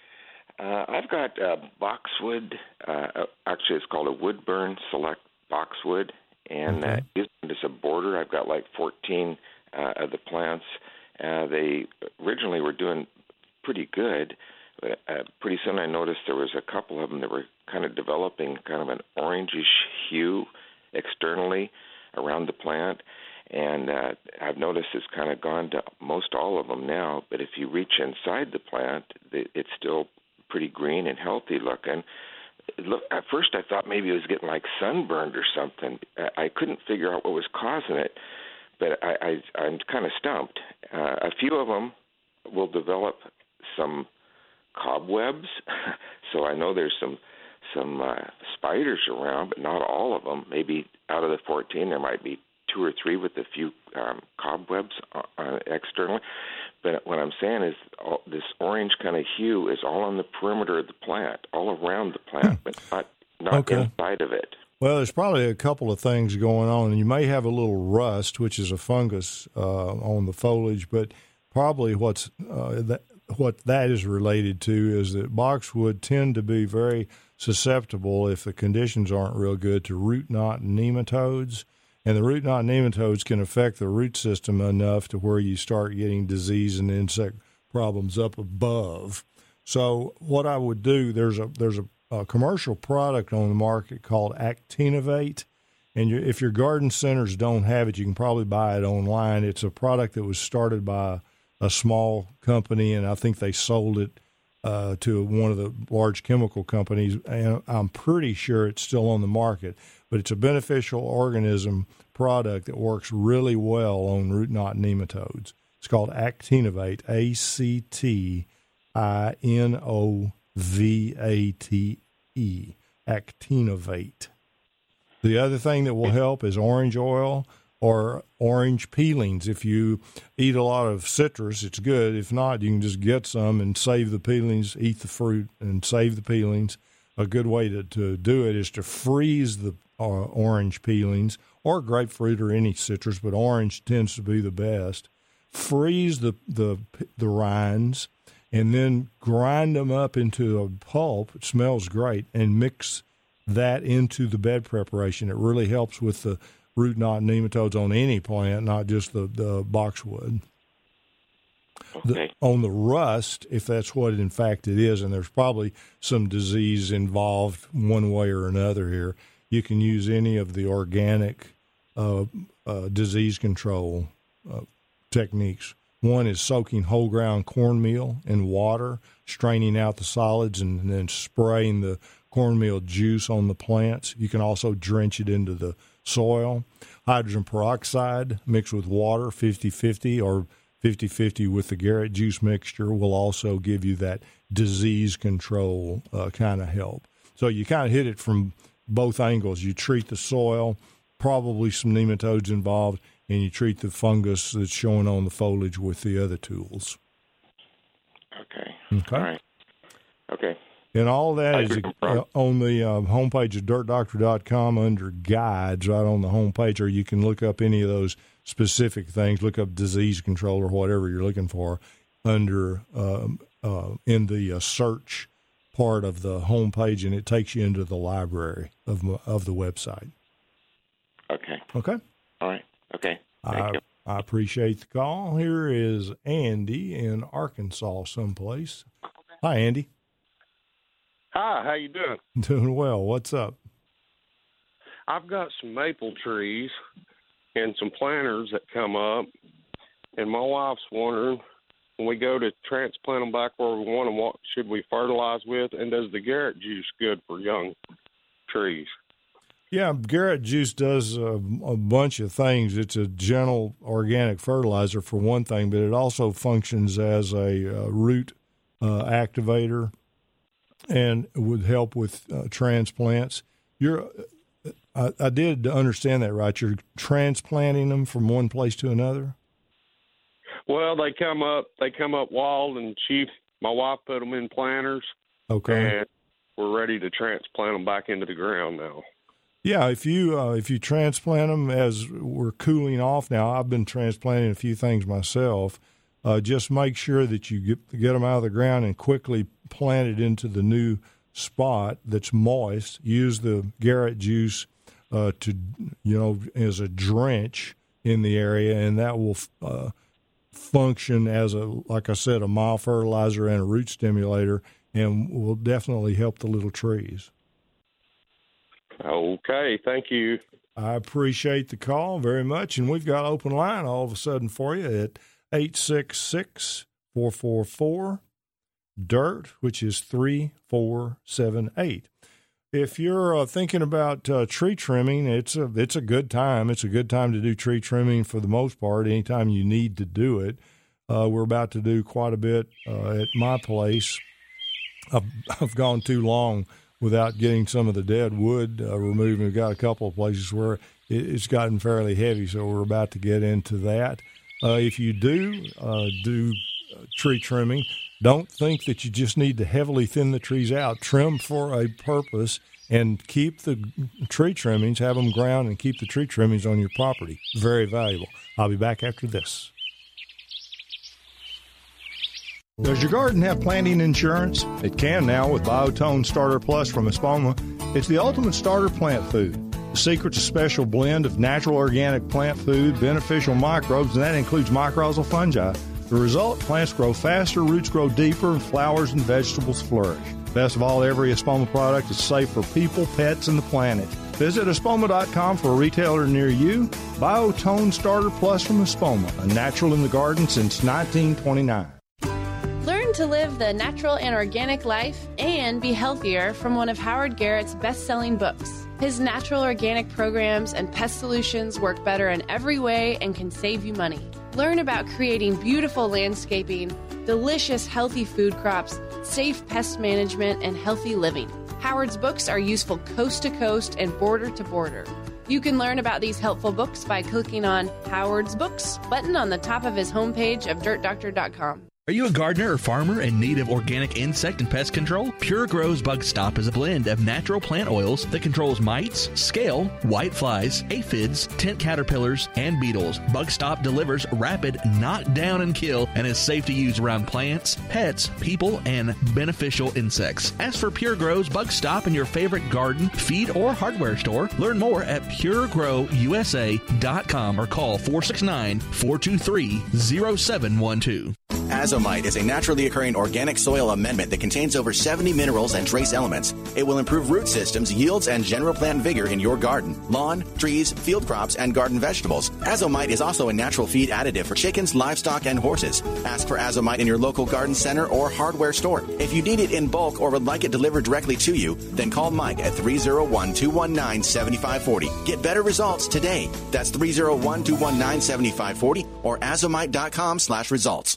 Uh, I've got uh, boxwood. Uh, actually, it's called a Woodburn Select Boxwood, and Okay. uh, using it as a border. I've got like fourteen uh, of the plants. Uh, they originally were doing pretty good, but uh, pretty soon I noticed there was a couple of them that were kind of developing kind of an orangish hue externally around the plant. And uh, I've noticed it's kind of gone to most all of them now. But if you reach inside the plant, it's still pretty green and healthy looking. Look, at first I thought maybe it was getting like sunburned or something. I couldn't figure out what was causing it, but I, I, I'm kind of stumped. Uh, a few of them will develop some cobwebs, so I know there's some some uh, spiders around, but not all of them. Maybe out of the fourteen, there might be two or three with a few um, cobwebs uh, externally. But what I'm saying is all, this orange kind of hue is all on the perimeter of the plant, all around the plant, but not, not Okay. inside of it. Well, there's probably a couple of things going on. You may have a little rust, which is a fungus uh, on the foliage, but probably what's uh, that, what that is related to is that boxwood tend to be very susceptible, if the conditions aren't real good, to root knot nematodes. And the root knot nematodes can affect the root system enough to where you start getting disease and insect problems up above. So what I would do, there's a there's a, a commercial product on the market called Actinovate, and you, if your garden centers don't have it, you can probably buy it online. It's a product that was started by a small company, and I think they sold it uh, to one of the large chemical companies, and I'm pretty sure it's still on the market. But it's a beneficial organism product that works really well on root knot nematodes. It's called Actinovate, A C T I N O V A T E, Actinovate. The other thing that will help is orange oil or orange peelings. If you eat a lot of citrus, it's good. If not, you can just get some and save the peelings, eat the fruit and save the peelings. A good way to, to do it is to freeze the uh, orange peelings or grapefruit or any citrus, but orange tends to be the best. Freeze the, the, the rinds and then grind them up into a pulp. It smells great, and mix that into the bed preparation. It really helps with the root knot nematodes on any plant, not just the, the boxwood. Okay. The, on the rust, if that's what in fact it is, and there's probably some disease involved one way or another here, you can use any of the organic uh, uh, disease control uh, techniques. One is soaking whole ground cornmeal in water, straining out the solids, and, and then spraying the cornmeal juice on the plants. You can also drench it into the soil. Hydrogen peroxide mixed with water, fifty-fifty, or fifty-fifty with the Garrett juice mixture will also give you that disease control uh, kind of help. So you kind of hit it from both angles. You treat the soil, probably some nematodes involved, and you treat the fungus that's showing on the foliage with the other tools. Okay. Okay. All right. Okay. And all that I is agree. uh, on the uh, homepage of dirt doctor dot com under guides, right on the homepage, or you can look up any of those specific things. Look up disease control or whatever you're looking for under um, uh, in the uh, search part of the homepage, and it takes you into the library of of the website. Okay. Okay. All right. Okay. Thank I, you. I appreciate the call. Here is Andy in Arkansas someplace. Hi, Andy. Hi, how you doing? Doing well. What's up? I've got some maple trees and some planters that come up, and my wife's wondering, when we go to transplant them back where we want them, what should we fertilize with, and does the Garrett juice good for young trees? Yeah, Garrett juice does a, a bunch of things. It's a gentle organic fertilizer for one thing, but it also functions as a uh, root uh, activator and would help with uh, transplants. You're, I, I did understand that right. You're transplanting them from one place to another. Well, they come up, they come up wild, and she, my wife, put them in planters. Okay. And we're ready to transplant them back into the ground now. Yeah, if you uh, if you transplant them as we're cooling off now, I've been transplanting a few things myself. Uh, just make sure that you get, get them out of the ground and quickly plant it into the new spot that's moist. Use the Garrett juice uh, to, you know, as a drench in the area, and that will uh, function as a, like I said, a mild fertilizer and a root stimulator, and will definitely help the little trees. Okay, thank you. I appreciate the call very much, and we've got open line all of a sudden for you at eight six six, four four four, D I R T, which is three four seven eight. If you're uh, thinking about uh, tree trimming, it's a it's a good time. It's a good time to do tree trimming for the most part, anytime you need to do it. Uh, we're about to do quite a bit uh, at my place. I've, I've gone too long without getting some of the dead wood uh, removed. We've got a couple of places where it, it's gotten fairly heavy, so we're about to get into that. Uh, if you do uh, do uh, tree trimming, don't think that you just need to heavily thin the trees out. Trim for a purpose and keep the tree trimmings, have them ground, and keep the tree trimmings on your property. Very valuable. I'll be back after this. Does your garden have planting insurance? It can now with Biotone Starter Plus from Espoma. It's the ultimate starter plant food. The secret's a special blend of natural organic plant food, beneficial microbes, and that includes mycorrhizal fungi. The result, plants grow faster, roots grow deeper, and flowers and vegetables flourish. Best of all, every Espoma product is safe for people, pets, and the planet. Visit espoma dot com for a retailer near you. Biotone Starter Plus from Espoma, a natural in the garden since nineteen twenty-nine. Learn to live the natural and organic life and be healthier from one of Howard Garrett's best-selling books. His natural organic programs and pest solutions work better in every way and can save you money. Learn about creating beautiful landscaping, delicious healthy food crops, safe pest management, and healthy living. Howard's books are useful coast to coast and border to border. You can learn about these helpful books by clicking on Howard's Books button on the top of his homepage of dirt doctor dot com. Are you a gardener or farmer in need of organic insect and pest control? Pure Grow's Bug Stop is a blend of natural plant oils that controls mites, scale, white flies, aphids, tent caterpillars, and beetles. Bug Stop delivers rapid knock down and kill and is safe to use around plants, pets, people, and beneficial insects. Ask for Pure Grow's Bug Stop in your favorite garden, feed, or hardware store. Learn more at pure grow u s a dot com or call four six nine, four two three, zero seven one two. Azomite is a naturally occurring organic soil amendment that contains over seventy minerals and trace elements. It will improve root systems, yields, and general plant vigor in your garden, lawn, trees, field crops, and garden vegetables. Azomite is also a natural feed additive for chickens, livestock, and horses. Ask for Azomite in your local garden center or hardware store. If you need it in bulk or would like it delivered directly to you, then call Mike at three oh one, two one nine, seven five four oh. Get better results today. That's three oh one, two one nine, seven five four oh or azomite dot com slash results.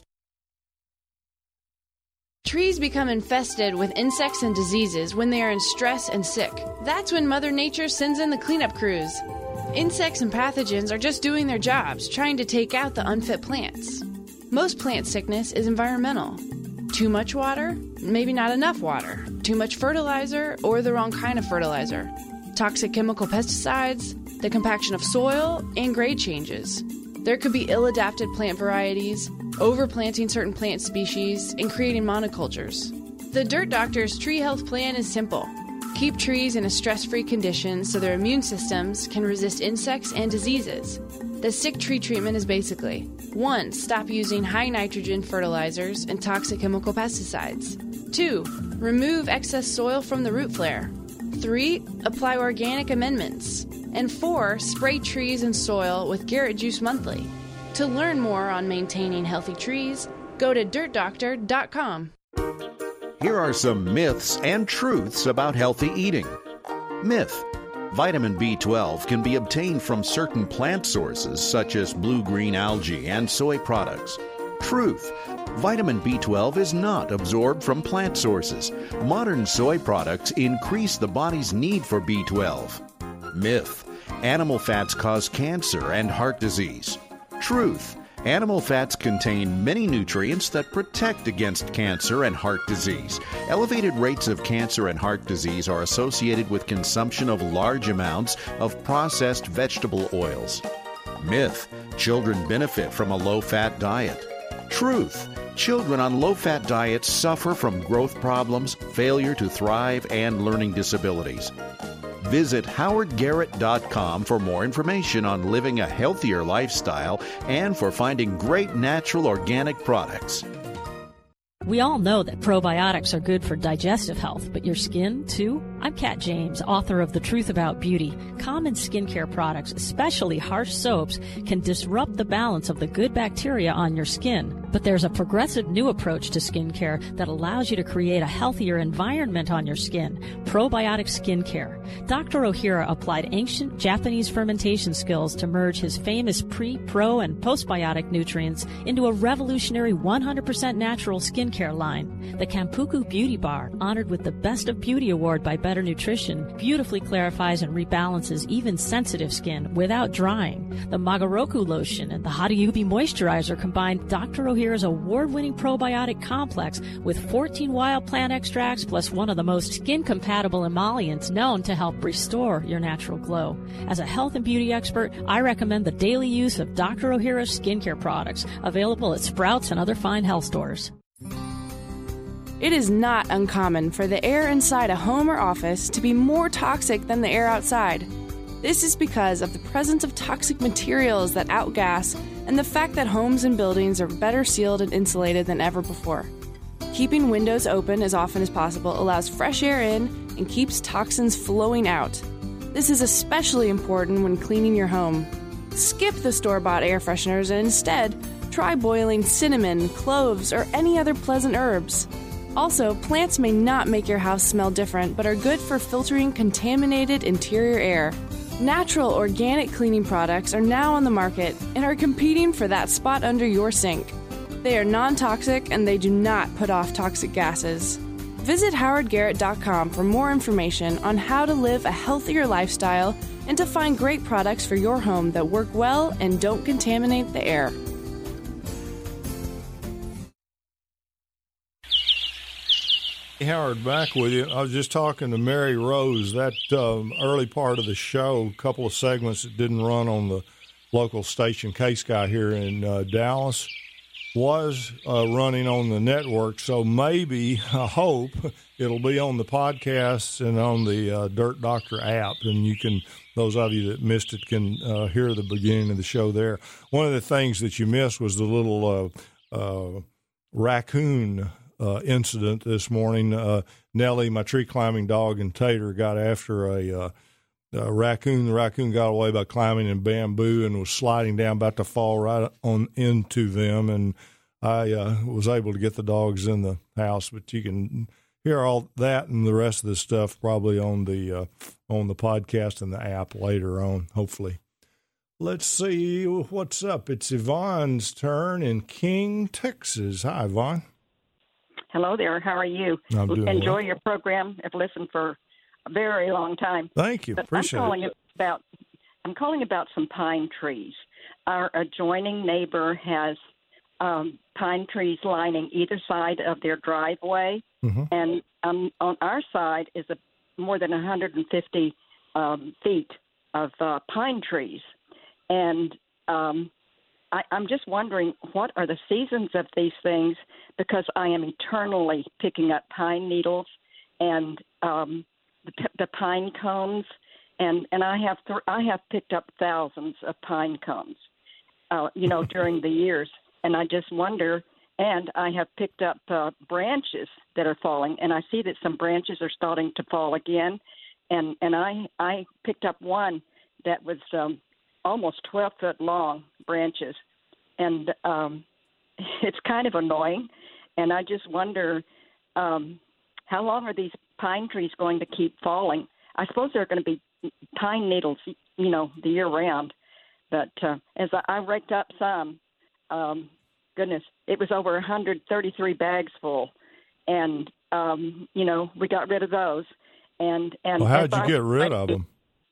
Trees become infested with insects and diseases when they are in stress and sick. That's when Mother Nature sends in the cleanup crews. Insects and pathogens are just doing their jobs, trying to take out the unfit plants. Most plant sickness is environmental. Too much water, maybe not enough water. Too much fertilizer, or the wrong kind of fertilizer. Toxic chemical pesticides, the compaction of soil, and grade changes. There could be ill-adapted plant varieties, overplanting certain plant species, and creating monocultures. The Dirt Doctor's tree health plan is simple. Keep trees in a stress-free condition so their immune systems can resist insects and diseases. The sick tree treatment is basically one. Stop using high nitrogen fertilizers and toxic chemical pesticides. two. Remove excess soil from the root flare. three. Apply organic amendments. And four. Spray trees and soil with Garrett Juice Monthly. To learn more on maintaining healthy trees, go to dirt doctor dot com. Here are some myths and truths about healthy eating. Myth: vitamin B twelve can be obtained from certain plant sources such as blue-green algae and soy products. Truth: vitamin B twelve is not absorbed from plant sources. Modern soy products increase the body's need for B twelve. Myth: animal fats cause cancer and heart disease. Truth: animal fats contain many nutrients that protect against cancer and heart disease. Elevated rates of cancer and heart disease are associated with consumption of large amounts of processed vegetable oils. Myth: children benefit from a low-fat diet. Truth: children on low-fat diets suffer from growth problems, failure to thrive, and learning disabilities. Visit howard garrett dot com for more information on living a healthier lifestyle and for finding great natural organic products. We all know that probiotics are good for digestive health, but your skin, too? I'm Kat James, author of The Truth About Beauty. Common skincare products, especially harsh soaps, can disrupt the balance of the good bacteria on your skin. But there's a progressive new approach to skincare that allows you to create a healthier environment on your skin, probiotic skincare. Doctor Ohira applied ancient Japanese fermentation skills to merge his famous pre, pro, and postbiotic nutrients into a revolutionary one hundred percent natural skincare line. The Kampuku Beauty Bar, honored with the Best of Beauty Award by Better Nutrition, beautifully clarifies and rebalances even sensitive skin without drying. The Magaroku Lotion and the Hadayubi Moisturizer combine Doctor Ohira's award-winning probiotic complex with fourteen wild plant extracts plus one of the most skin-compatible emollients known to help restore your natural glow. As a health and beauty expert, I recommend the daily use of Doctor Ohira's skincare products, available at Sprouts and other fine health stores. It is not uncommon for the air inside a home or office to be more toxic than the air outside. This is because of the presence of toxic materials that outgas and the fact that homes and buildings are better sealed and insulated than ever before. Keeping windows open as often as possible allows fresh air in and keeps toxins flowing out. This is especially important when cleaning your home. Skip the store-bought air fresheners and instead try boiling cinnamon, cloves, or any other pleasant herbs. Also, plants may not make your house smell different, but are good for filtering contaminated interior air. Natural organic cleaning products are now on the market and are competing for that spot under your sink. They are non-toxic and they do not put off toxic gases. Visit howard garrett dot com for more information on how to live a healthier lifestyle and to find great products for your home that work well and don't contaminate the air. Howard, back with you. I was just talking to Mary Rose. That um, early part of the show, a couple of segments that didn't run on the local station, K-Sky here in uh, Dallas, was uh, running on the network. So maybe, I hope, it'll be on the podcasts and on the uh, Dirt Doctor app. And you can, those of you that missed it can uh, hear the beginning of the show there. One of the things that you missed was the little uh, uh, raccoon Uh, incident this morning. Uh, Nellie, my tree climbing dog, and Tater got after a, uh, a raccoon. The raccoon got away by climbing in bamboo and was sliding down, about to fall right on into them. And I uh, was able to get the dogs in the house. But you can hear all that and the rest of the stuff probably on the uh, on the podcast and the app later on, hopefully. Let's see what's up. It's Yvonne's turn in King, Texas. Hi, Yvonne. Hello there. How are you? I'm doing Enjoy well. your program. I've listened for a very long time. Thank you. But Appreciate I'm calling it. about I'm calling about some pine trees. Our adjoining neighbor has um, pine trees lining either side of their driveway, mm-hmm. and um, on our side is a more than one hundred fifty um, feet of uh, pine trees, and um, I, I'm just wondering, what are the seasons of these things? Because I am eternally picking up pine needles and um, the, the pine cones, and, and I have th- I have picked up thousands of pine cones, uh, you know, during the years, and I just wonder. And I have picked up uh, branches that are falling, and I see that some branches are starting to fall again, and and I I picked up one that was um, almost twelve foot long branches, and um, it's kind of annoying, and I just wonder um, how long are these pine trees going to keep falling? I suppose they're going to be pine needles, you know, the year round, but uh, as I, I raked up some, um, goodness, it was over one hundred thirty-three bags full, and um, you know, we got rid of those. And and well, how did you I, get rid I, of them?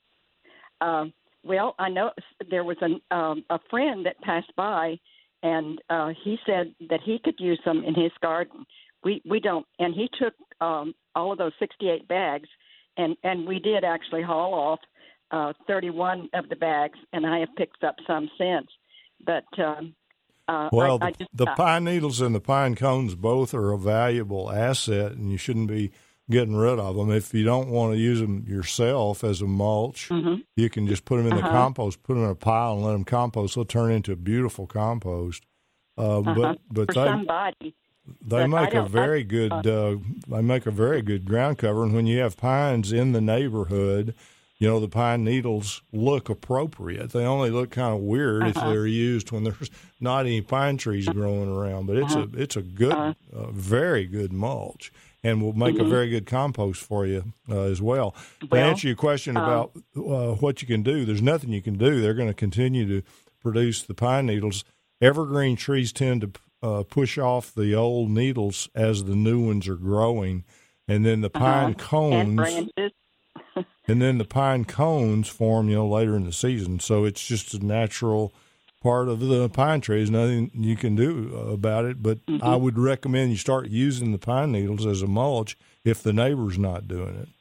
Uh, Well, I know there was an, um, a friend that passed by, and uh, he said that he could use them in his garden. We we don't, and he took um, all of those sixty-eight bags, and, and we did actually haul off uh, thirty-one of the bags, and I have picked up some since. But um, uh, well, I, I the, just, the uh, pine needles and the pine cones both are a valuable asset, and you shouldn't be getting rid of them. If you don't want to use them yourself as a mulch, mm-hmm. you can just put them in the uh-huh. compost, put them in a pile, and let them compost. They'll turn into a beautiful compost. Uh, uh-huh. But but For they somebody, they make a very good uh, they make a very good ground cover. And when you have pines in the neighborhood, you know, the pine needles look appropriate. They only look kind of weird uh-huh. if they're used when there's not any pine trees growing around. But it's uh-huh. a it's a good, uh-huh. uh, very good mulch, and will make mm-hmm. a very good compost for you uh, as well. well. To answer your question um, about uh, what you can do, there's nothing you can do. They're going to continue to produce the pine needles. Evergreen trees tend to uh, push off the old needles as the new ones are growing, and then the pine uh-huh. cones. And branches. And then the pine cones form, you know, later in the season. So it's just a natural part of the pine tree. There's nothing you can do about it. But mm-hmm. I would recommend you start using the pine needles as a mulch if the neighbor's not doing it.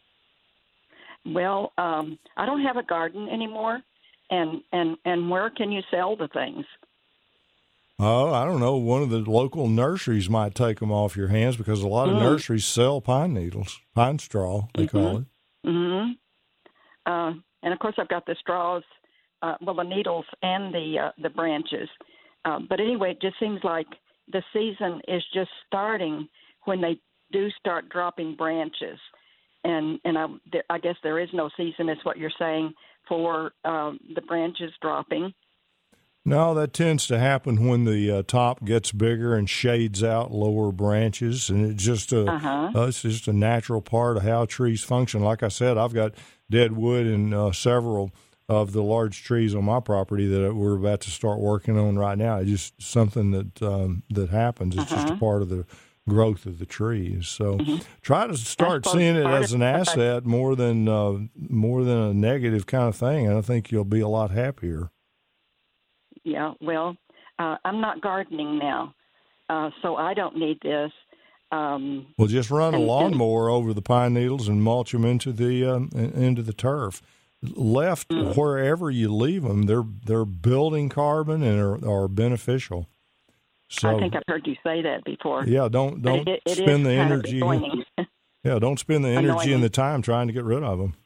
Well, um, I don't have a garden anymore. And, and, and where can you sell the things? Oh, I don't know. One of the local nurseries might take them off your hands because a lot of mm. nurseries sell pine needles, pine straw, they mm-hmm. call it. Mm-hmm. Uh, and of course, I've got the straws, uh, well, the needles and the uh, the branches. Uh, but anyway, it just seems like the season is just starting when they do start dropping branches, and and I, I guess there is no season, is what you're saying, for uh, the branches dropping. No, that tends to happen when the uh, top gets bigger and shades out lower branches, and it's just a uh-huh. uh, it's just a natural part of how trees function. Like I said, I've got dead wood in uh, several of the large trees on my property that we're about to start working on right now. It's just something that um, that happens. It's uh-huh. just a part of the growth of the trees. So mm-hmm. try to start seeing it as an asset more than uh, more than a negative kind of thing, and I think you'll be a lot happier. Yeah, well, uh, I'm not gardening now, uh, so I don't need this. Um, well, just run and, a lawnmower and, over the pine needles and mulch them into the uh, into the turf. Left mm-hmm. wherever you leave them, they're they're building carbon and are, are beneficial. So I think I've heard you say that before. Yeah, don't don't it, it spend the energy. yeah, don't spend the energy annoying. and the time trying to get rid of them.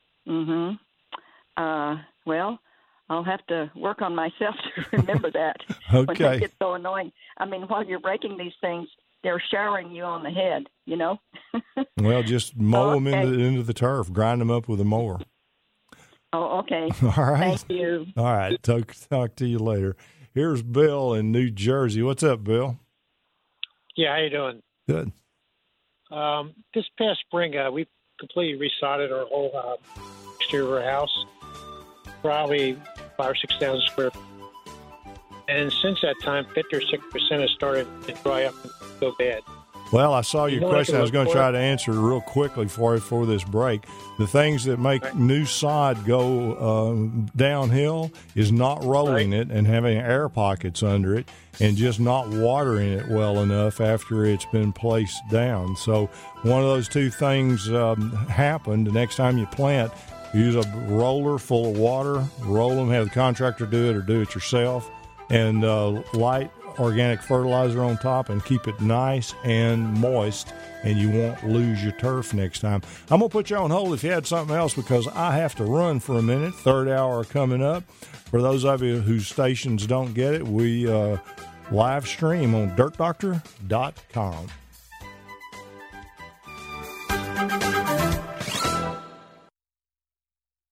Mm-hmm. Uh, well. I'll have to work on myself to remember that okay. when they get so annoying. I mean, while you're breaking these things, they're showering you on the head, you know? Well, just mow oh, them okay. into, into the turf, grind them up with a mower. Oh, okay. All right. Thank you. All right. Talk, talk to you later. Here's Bill in New Jersey. What's up, Bill? Yeah, how you doing? Good. Um, this past spring, uh, we completely resodded our whole uh, exterior of our house, probably five or six thousand square feet. And since that time, fifty or sixty percent has started to dry up and go bad. Well, I saw your you question. I was going to try to answer real quickly for you for this break. The things that make right. new sod go uh, downhill is not rolling right. it and having air pockets under it and just not watering it well enough after it's been placed down. So one of those two things um, happened. The next time you plant, use a roller full of water, roll them, have the contractor do it or do it yourself, and uh, light organic fertilizer on top and keep it nice and moist, and you won't lose your turf next time. I'm going to put you on hold if you had something else because I have to run for a minute. Third hour coming up. For those of you whose stations don't get it, we uh, live stream on dirt doctor dot com.